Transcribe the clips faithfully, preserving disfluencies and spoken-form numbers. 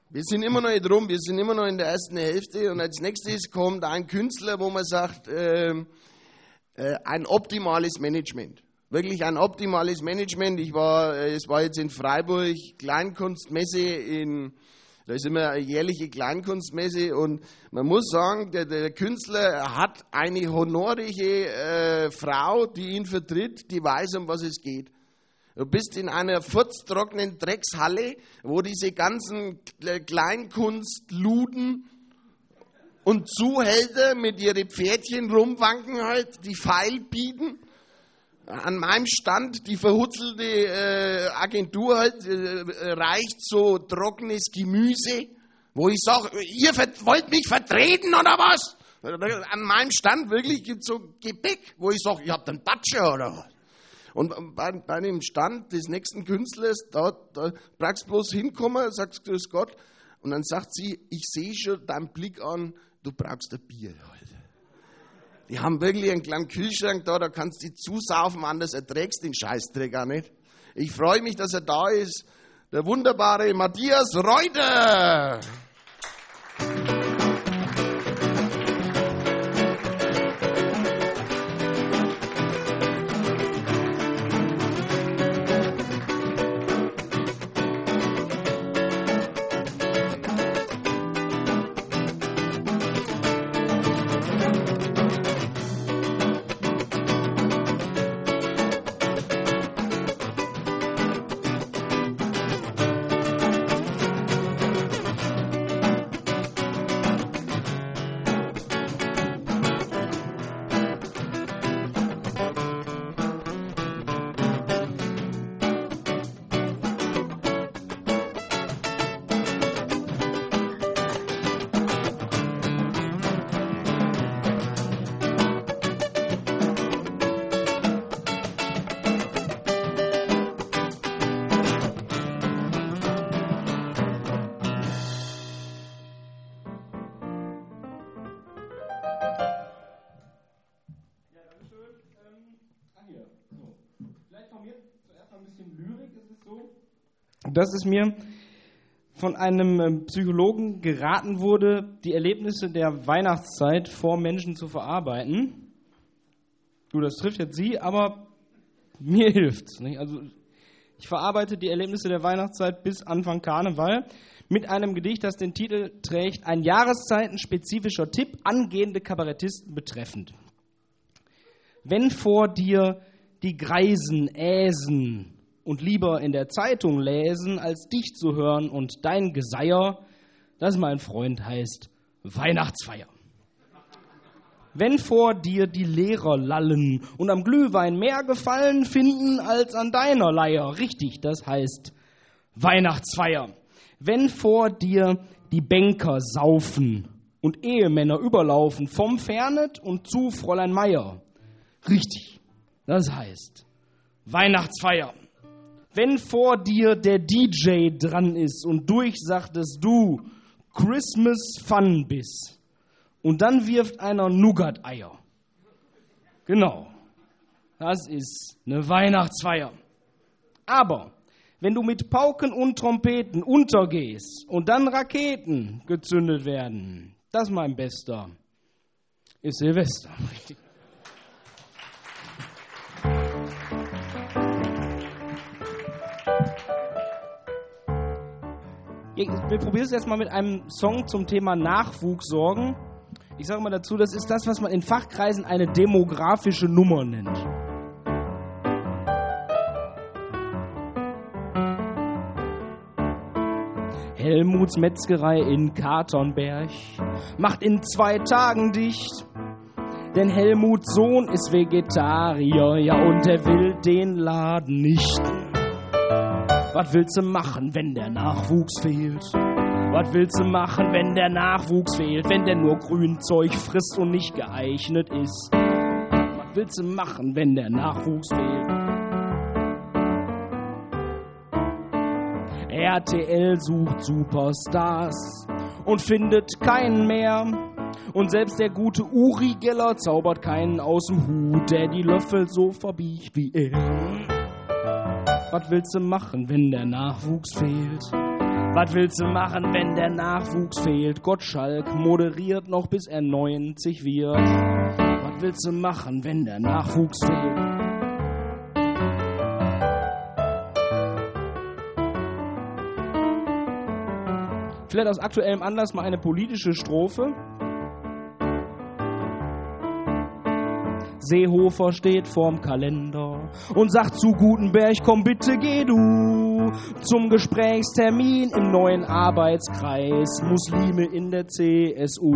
Wir sind immer noch nicht rum, wir sind immer noch in der ersten Hälfte und als nächstes kommt ein Künstler, wo man sagt, äh, äh, ein optimales Management. Wirklich ein optimales Management. Ich war, äh, es war jetzt in Freiburg Kleinkunstmesse, in, da ist immer eine jährliche Kleinkunstmesse und man muss sagen, der, der Künstler hat eine honorige äh, Frau, die ihn vertritt, die weiß, um was es geht. Du bist in einer furztrockenen Dreckshalle, wo diese ganzen Kleinkunstluden und Zuhälter mit ihren Pferdchen rumwanken halt, die Pfeil bieten. An meinem Stand die verhutzelte äh, Agentur halt, äh, reicht so trockenes Gemüse, wo ich sage, ihr wollt mich vertreten oder was? An meinem Stand wirklich gibt es so Gebäck, wo ich sage, ihr habt einen Batscher oder was? Und bei, bei dem Stand des nächsten Künstlers, da, da brauchst du bloß hinkommen, sagst grüß Gott, und dann sagt sie, ich sehe schon deinen Blick an, du brauchst ein Bier heute. Die haben wirklich einen kleinen Kühlschrank da, da kannst du die zusaufen, anders erträgst den Scheißdreck auch nicht. Ich freue mich, dass er da ist, der wunderbare Matthias Reuter. Dass es mir von einem Psychologen geraten wurde, die Erlebnisse der Weihnachtszeit vor Menschen zu verarbeiten. Gut, das trifft jetzt Sie, aber mir hilft's. Nicht? Also ich verarbeite die Erlebnisse der Weihnachtszeit bis Anfang Karneval mit einem Gedicht, das den Titel trägt, ein jahreszeitenspezifischer Tipp angehende Kabarettisten betreffend. Wenn vor dir die Greisen äsen und lieber in der Zeitung lesen, als dich zu hören und dein Geseier, das mein Freund heißt Weihnachtsfeier. Wenn vor dir die Lehrer lallen und am Glühwein mehr Gefallen finden als an deiner Leier, richtig, das heißt Weihnachtsfeier. Wenn vor dir die Banker saufen und Ehemänner überlaufen vom Fernet und zu Fräulein Meier, richtig, das heißt Weihnachtsfeier. Wenn vor dir der D J dran ist und durchsagt, dass du Christmas Fun bist und dann wirft einer Nougat-Eier. Genau, das ist eine Weihnachtsfeier. Aber wenn du mit Pauken und Trompeten untergehst und dann Raketen gezündet werden, das, mein Bester, ist Silvester. Wir probieren es jetzt mal mit einem Song zum Thema Nachwuchssorgen. Ich sage mal dazu, das ist das, was man in Fachkreisen eine demografische Nummer nennt. Helmuts Metzgerei in Katernberg macht in zwei Tagen dicht, denn Helmuts Sohn ist Vegetarier, ja, und er will den Laden nicht. Was willst du machen, wenn der Nachwuchs fehlt? Was willst du machen, wenn der Nachwuchs fehlt? Wenn der nur Grünzeug frisst und nicht geeignet ist? Was willst du machen, wenn der Nachwuchs fehlt? R T L sucht Superstars und findet keinen mehr. Und selbst der gute Uri Geller zaubert keinen aus dem Hut, der die Löffel so verbiegt wie er. Was willst du machen, wenn der Nachwuchs fehlt? Was willst du machen, wenn der Nachwuchs fehlt? Gottschalk moderiert noch, bis er neunzig wird. Was willst du machen, wenn der Nachwuchs fehlt? Vielleicht aus aktuellem Anlass mal eine politische Strophe. Seehofer steht vorm Kalender und sagt zu Gutenberg, komm bitte geh du zum Gesprächstermin im neuen Arbeitskreis Muslime in der C S U.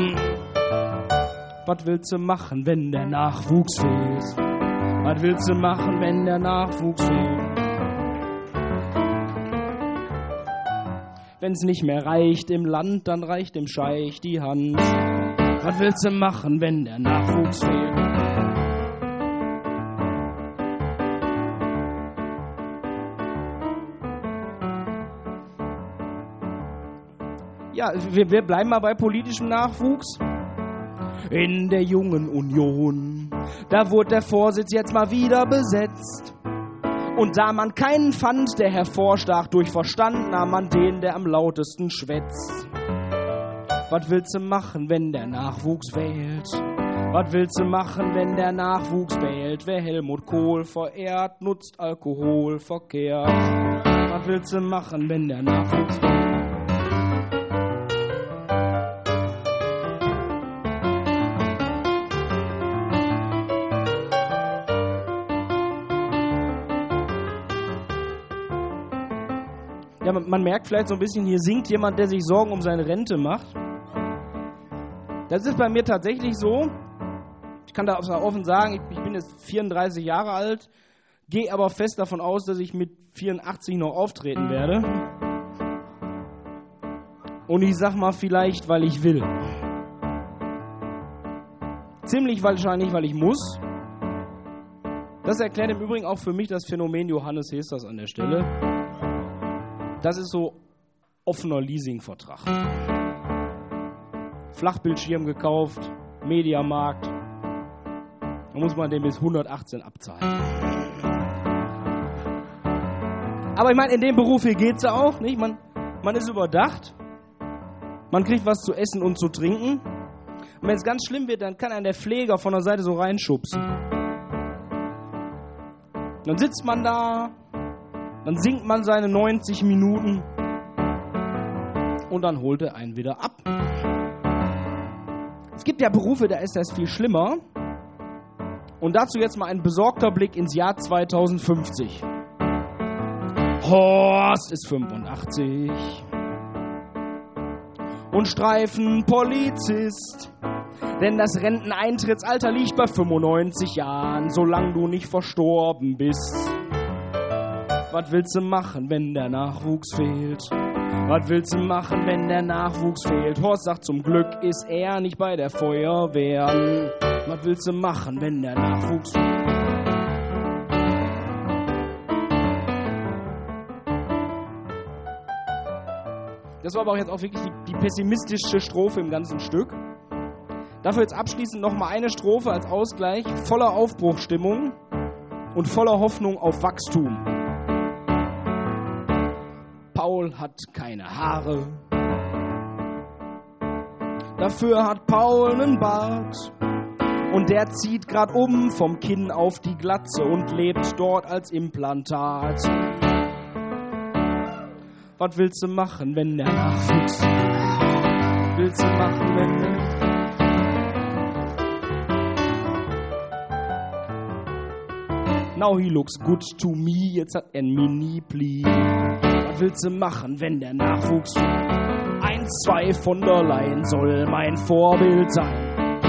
Was willst du machen, wenn der Nachwuchs fehlt? Was willst du machen, wenn der Nachwuchs fehlt? Wenn's nicht mehr reicht im Land, dann reicht dem Scheich die Hand. Was willst du machen, wenn der Nachwuchs fehlt? Ja, wir, wir bleiben mal bei politischem Nachwuchs. In der Jungen Union, da wurde der Vorsitz jetzt mal wieder besetzt. Und da man keinen fand, der hervorstach durch Verstand, nahm man den, der am lautesten schwätzt. Was willst du machen, wenn der Nachwuchs wählt? Was willst du machen, wenn der Nachwuchs wählt? Wer Helmut Kohl verehrt, nutzt Alkohol verkehrt. Was willst du machen, wenn der Nachwuchs wählt? Ja, man, man merkt vielleicht so ein bisschen, hier singt jemand, der sich Sorgen um seine Rente macht. Das ist bei mir tatsächlich so. Ich kann da auch offen sagen, ich, ich bin jetzt vierunddreißig Jahre alt, gehe aber fest davon aus, dass ich mit vierundachtzig noch auftreten werde. Und ich sag mal vielleicht, weil ich will. Ziemlich wahrscheinlich, weil ich muss. Das erklärt im Übrigen auch für mich das Phänomen Johannes Hesters an der Stelle. Das ist so offener Leasingvertrag. Flachbildschirm gekauft, Mediamarkt. Da muss man den bis hundertachtzehn abzahlen. Aber ich meine, in dem Beruf hier geht's ja auch, nicht? Man, man ist überdacht. Man kriegt was zu essen und zu trinken. Und wenn es ganz schlimm wird, dann kann einen der Pfleger von der Seite so reinschubsen. Dann sitzt man da, dann singt man seine neunzig Minuten und dann holt er einen wieder ab. Es gibt ja Berufe, da ist das viel schlimmer. Und dazu jetzt mal ein besorgter Blick ins Jahr zweitausendfünfzig. Horst ist fünfundachtzig und Streifenpolizist. Denn das Renteneintrittsalter liegt bei fünfundneunzig Jahren, solange du nicht verstorben bist. Was willst du machen, wenn der Nachwuchs fehlt? Was willst du machen, wenn der Nachwuchs fehlt? Horst sagt, zum Glück ist er nicht bei der Feuerwehr. Was willst du machen, wenn der Nachwuchs fehlt? Das war aber auch jetzt auch wirklich die, die pessimistische Strophe im ganzen Stück. Dafür jetzt abschließend nochmal eine Strophe als Ausgleich, voller Aufbruchstimmung und voller Hoffnung auf Wachstum. Paul hat keine Haare, dafür hat Paul nen Bart. Und der zieht grad um vom Kinn auf die Glatze und lebt dort als Implantat. Was willst du machen, wenn der Nachwuchs? Willst du machen, wenn der... Now he looks good to me, jetzt hat er ein Mini-Pli. Was willst du machen, wenn der Nachwuchs... Eins, zwei von der Leyen soll mein Vorbild sein.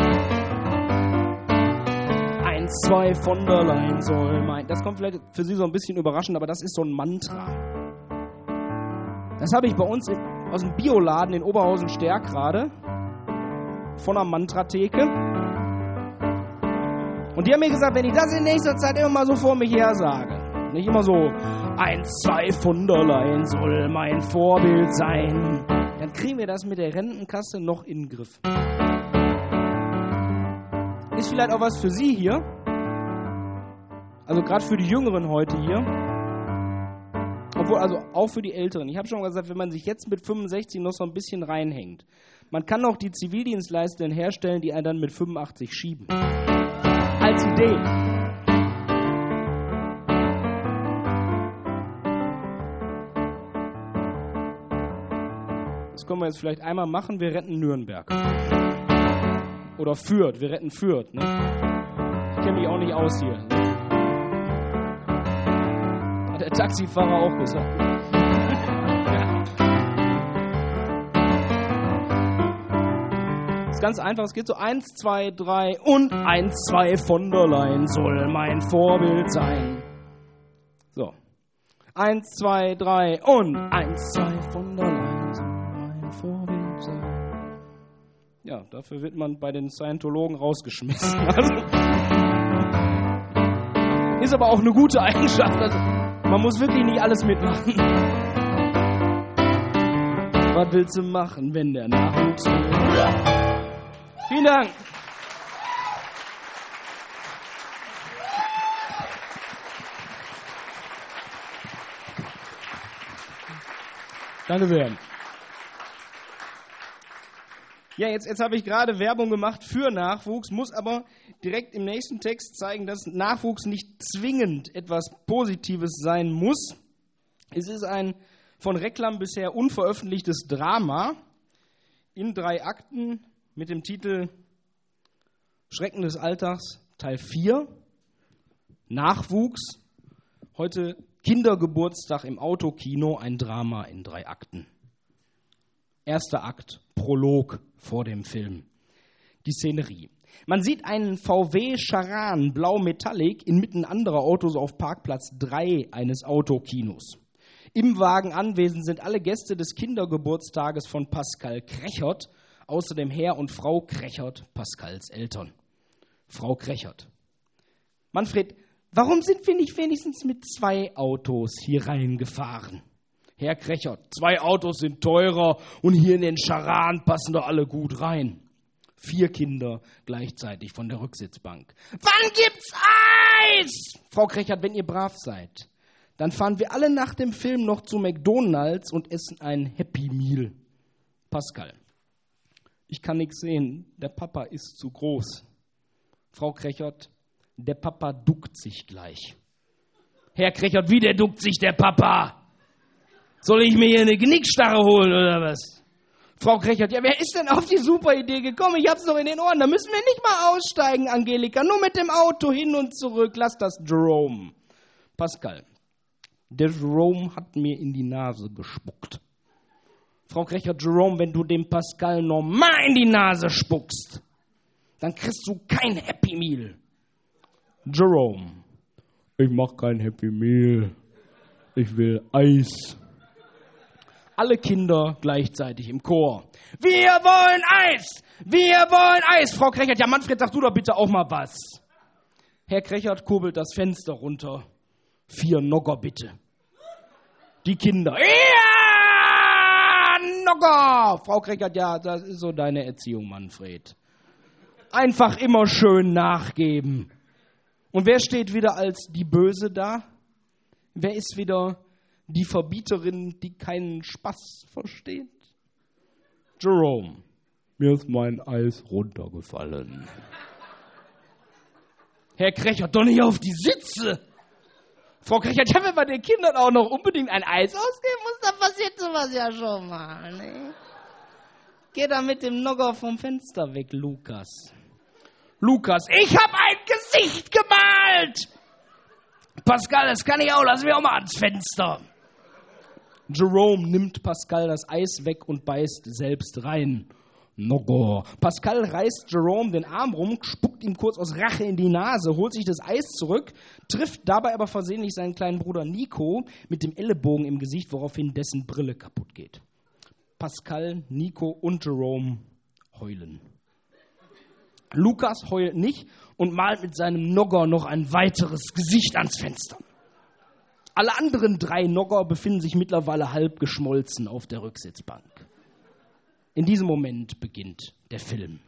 Eins, zwei von der Leyen soll mein... Das kommt vielleicht für Sie so ein bisschen überraschend, aber das ist so ein Mantra. Das habe ich bei uns in, aus dem Bioladen in Oberhausen-Stärk gerade. Von einer Mantratheke. Und die haben mir gesagt, wenn ich das in nächster Zeit immer mal so vor mich her sage, nicht immer so, eins, zwei von der Leyen soll mein Vorbild sein, dann kriegen wir das mit der Rentenkasse noch in den Griff. Ist vielleicht auch was für Sie hier, also gerade für die Jüngeren heute hier. Obwohl, also auch für die Älteren. Ich habe schon mal gesagt, wenn man sich jetzt mit fünfundsechzig noch so ein bisschen reinhängt, man kann auch die Zivildienstleistenden herstellen, die einen dann mit fünfundachtzig schieben. Als Idee. Das können wir jetzt vielleicht einmal machen, wir retten Nürnberg. Oder Fürth, wir retten Fürth. Ne? Ich kenne mich auch nicht aus hier. Hat der Taxifahrer auch gesagt. Das ist ganz einfach, es geht so eins, zwei, drei und eins, zwei von der Leyen soll mein Vorbild sein. So. eins, zwei, drei und eins, zwei von der Leyen soll mein Vorbild sein. Ja, dafür wird man bei den Scientologen rausgeschmissen. Also, ist aber auch eine gute Eigenschaft. Also, man muss wirklich nicht alles mitmachen. Was willst du machen, wenn der Nachwuchs will? Vielen Dank. Danke sehr. Ja, jetzt, jetzt habe ich gerade Werbung gemacht für Nachwuchs, muss aber direkt im nächsten Text zeigen, dass Nachwuchs nicht zwingend etwas Positives sein muss. Es ist ein von Reklam bisher unveröffentlichtes Drama in drei Akten mit dem Titel Schrecken des Alltags Teil vier, Nachwuchs, heute Kindergeburtstag im Autokino, ein Drama in drei Akten. Erster Akt, Prolog vor dem Film. Die Szenerie. Man sieht einen V W Charan blau Metallic inmitten anderer Autos auf Parkplatz drei eines Autokinos. Im Wagen anwesend sind alle Gäste des Kindergeburtstages von Pascal Krechert, außerdem Herr und Frau Krechert, Pascals Eltern. Frau Krechert. Manfred, warum sind wir nicht wenigstens mit zwei Autos hier reingefahren? Herr Krechert, zwei Autos sind teurer und hier in den Charan passen doch alle gut rein. Vier Kinder gleichzeitig von der Rücksitzbank. Wann gibt's Eis? Frau Krechert, wenn ihr brav seid, dann fahren wir alle nach dem Film noch zu McDonald's und essen ein Happy Meal. Pascal. Ich kann nichts sehen, der Papa ist zu groß. Frau Krechert, der Papa duckt sich gleich. Herr Krechert, wie der duckt sich der Papa? Soll ich mir hier eine Genickstarre holen oder was? Frau Krechert, ja, wer ist denn auf die super Idee gekommen? Ich hab's noch in den Ohren, da müssen wir nicht mal aussteigen, Angelika. Nur mit dem Auto hin und zurück, lass das Jerome. Pascal, der Jerome hat mir in die Nase gespuckt. Frau Krechert, Jerome, wenn du dem Pascal normal in die Nase spuckst, dann kriegst du kein Happy Meal. Jerome, ich mach kein Happy Meal. Ich will Eis. Alle Kinder gleichzeitig im Chor. Wir wollen Eis! Wir wollen Eis! Frau Krechert, ja Manfred, sag du doch bitte auch mal was. Herr Krechert kurbelt das Fenster runter. Vier Nogger bitte. Die Kinder. Ja! Nogger! Frau Krechert, ja, das ist so deine Erziehung, Manfred. Einfach immer schön nachgeben. Und wer steht wieder als die Böse da? Wer ist wieder die Verbieterin, die keinen Spaß versteht? Jerome, mir ist mein Eis runtergefallen. Herr Krechert, doch nicht auf die Sitze. Frau Krechert, ja, wenn man den Kindern auch noch unbedingt ein Eis ausgeben muss, dann passiert sowas ja schon mal. Ne? Geh da mit dem Nogger vom Fenster weg, Lukas. Lukas, ich hab ein Gesicht gemalt. Pascal, das kann ich auch, lassen wir auch mal ans Fenster. Jerome nimmt Pascal das Eis weg und beißt selbst rein. Nogger. Pascal reißt Jerome den Arm rum, spuckt ihm kurz aus Rache in die Nase, holt sich das Eis zurück, trifft dabei aber versehentlich seinen kleinen Bruder Nico mit dem Ellenbogen im Gesicht, woraufhin dessen Brille kaputt geht. Pascal, Nico und Jerome heulen. Lukas heult nicht und malt mit seinem Nogger noch ein weiteres Gesicht ans Fenster. Alle anderen drei Nogger befinden sich mittlerweile halb geschmolzen auf der Rücksitzbank. In diesem Moment beginnt der Film.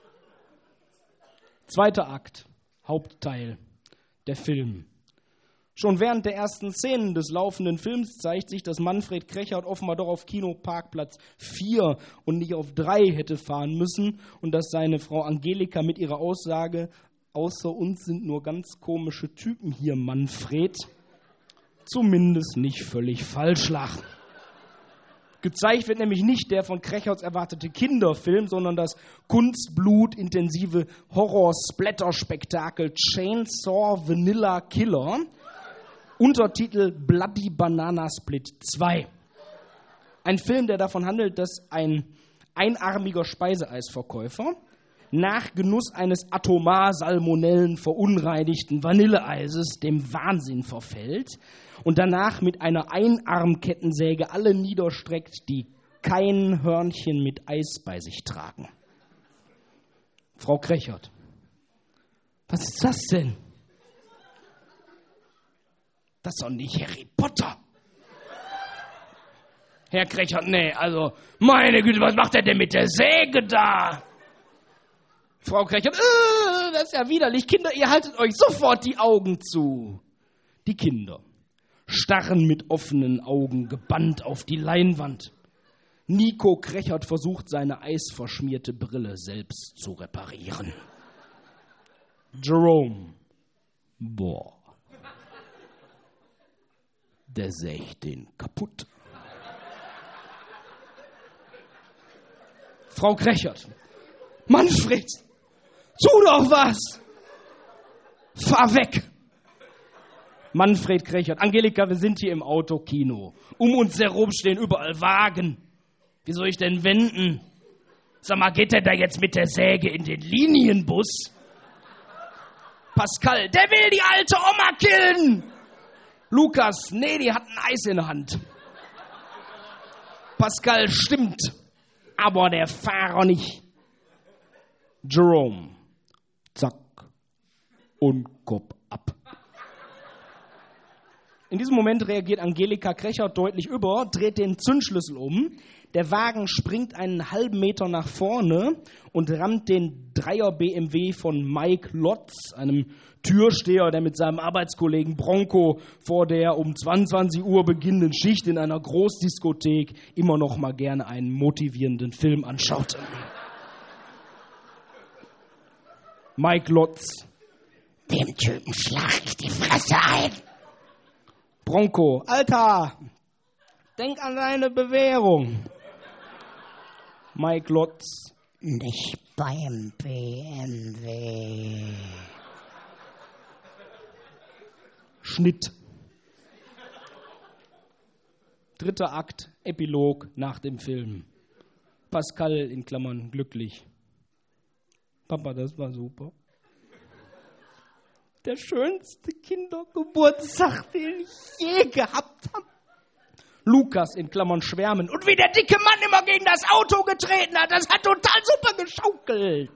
Zweiter Akt, Hauptteil, der Film. Schon während der ersten Szenen des laufenden Films zeigt sich, dass Manfred Krechert offenbar doch auf Kinoparkplatz vier und nicht auf drei hätte fahren müssen und dass seine Frau Angelika mit ihrer Aussage, außer uns sind nur ganz komische Typen hier, Manfred, zumindest nicht völlig falsch lag. Gezeigt wird nämlich nicht der von Krecherts erwartete Kinderfilm, sondern das kunstblutintensive Horror-Splatter-Spektakel Chainsaw Vanilla Killer, Untertitel Bloody Banana Split zwei. Ein Film, der davon handelt, dass ein einarmiger Speiseeisverkäufer nach Genuss eines atomar Salmonellen verunreinigten Vanilleeises dem Wahnsinn verfällt und danach mit einer Einarmkettensäge alle niederstreckt, die kein Hörnchen mit Eis bei sich tragen. Frau Krechert, was ist das denn? Das ist doch nicht Harry Potter. Herr Krechert, nee, also, meine Güte, was macht er denn mit der Säge da? Frau Krechert, äh, das ist ja widerlich. Kinder, ihr haltet euch sofort die Augen zu. Die Kinder starren mit offenen Augen gebannt auf die Leinwand. Nico Krechert versucht, seine eisverschmierte Brille selbst zu reparieren. Jerome, boah, der sägt den kaputt. Frau Krechert, Manfred, tu doch was! Fahr weg! Manfred Krechert, Angelika, wir sind hier im Autokino. Um uns herum stehen überall Wagen. Wie soll ich denn wenden? Sag mal, geht der da jetzt mit der Säge in den Linienbus? Pascal, der will die alte Oma killen! Lukas, nee, die hat ein Eis in der Hand. Pascal, stimmt, aber der Fahrer nicht. Jerome, zack, und Kopf ab. In diesem Moment reagiert Angelika Krechert deutlich über, dreht den Zündschlüssel um. Der Wagen springt einen halben Meter nach vorne und rammt den Dreier B M W von Mike Lotz, einem Türsteher, der mit seinem Arbeitskollegen Bronco vor der um zweiundzwanzig Uhr beginnenden Schicht in einer Großdiskothek immer noch mal gerne einen motivierenden Film anschaute. Mike Lotz. Dem Typen schlag ich die Fresse ein. Bronco. Alter, denk an deine Bewährung. Mike Lotz. Nicht beim B M W. Schnitt. Dritter Akt, Epilog nach dem Film. Pascal in Klammern glücklich. Papa, das war super. Der schönste Kindergeburtstag, den ich je gehabt habe. Lukas in Klammern schwärmen. Und wie der dicke Mann immer gegen das Auto getreten hat, das hat total super geschaukelt.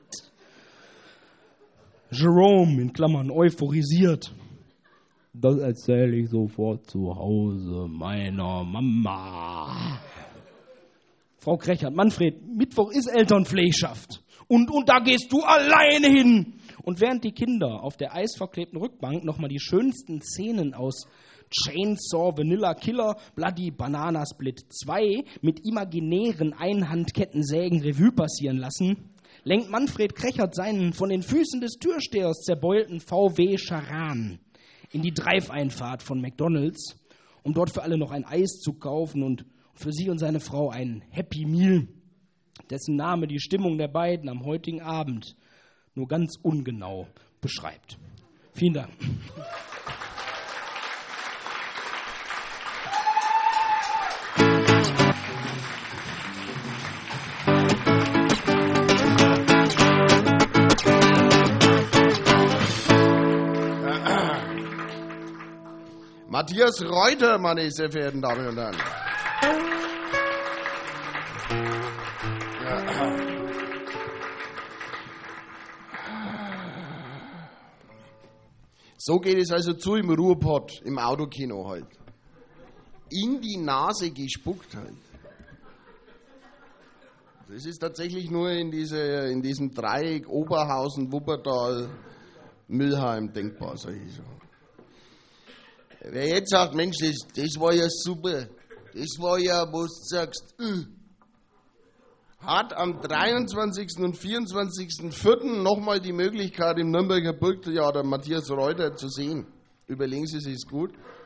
Jerome in Klammern euphorisiert. Das erzähle ich sofort zu Hause meiner Mama. Frau Krechert, Manfred, Mittwoch ist Elternpflegschaft. Und, und da gehst du alleine hin. Und während die Kinder auf der eisverklebten Rückbank nochmal die schönsten Szenen aus Chainsaw Vanilla Killer Bloody Banana Split zwei mit imaginären Einhandkettensägen Revue passieren lassen, lenkt Manfred Krechert seinen von den Füßen des Türstehers zerbeulten V W Charan in die Drive-Einfahrt von McDonald's, um dort für alle noch ein Eis zu kaufen und für sie und seine Frau ein Happy Meal, dessen Name die Stimmung der beiden am heutigen Abend nur ganz ungenau beschreibt. Vielen Dank. Matthias Reuter, meine sehr verehrten Damen und Herren. So geht es also zu im Ruhrpott, im Autokino halt. In die Nase gespuckt halt. Das ist tatsächlich nur in, diese, in diesem Dreieck Oberhausen, Wuppertal, Mülheim denkbar, sag ich so. Wer jetzt sagt, Mensch, das, das war ja super, das war ja, wo du sagst, äh, hat am dreiundzwanzigsten und vierundzwanzigsten vierten nochmal die Möglichkeit, im Nürnberger Burgtheater Matthias Reuter zu sehen. Überlegen Sie sich's gut.